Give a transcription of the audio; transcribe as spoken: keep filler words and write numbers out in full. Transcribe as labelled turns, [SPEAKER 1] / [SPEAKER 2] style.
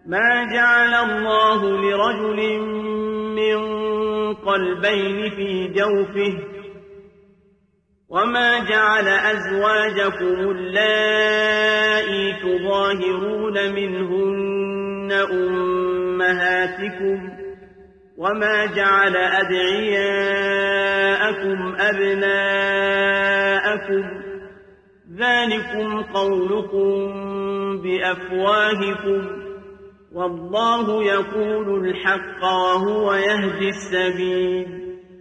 [SPEAKER 1] ما جعل الله لرجل من قلبين في جوفه وما جعل أزواجكم اللائي تظاهرون منهن أمهاتكم وما جعل أدعياءكم أبناءكم ذلكم قولكم بأفواهكم والله يقول الحق وهو يهدي السبيل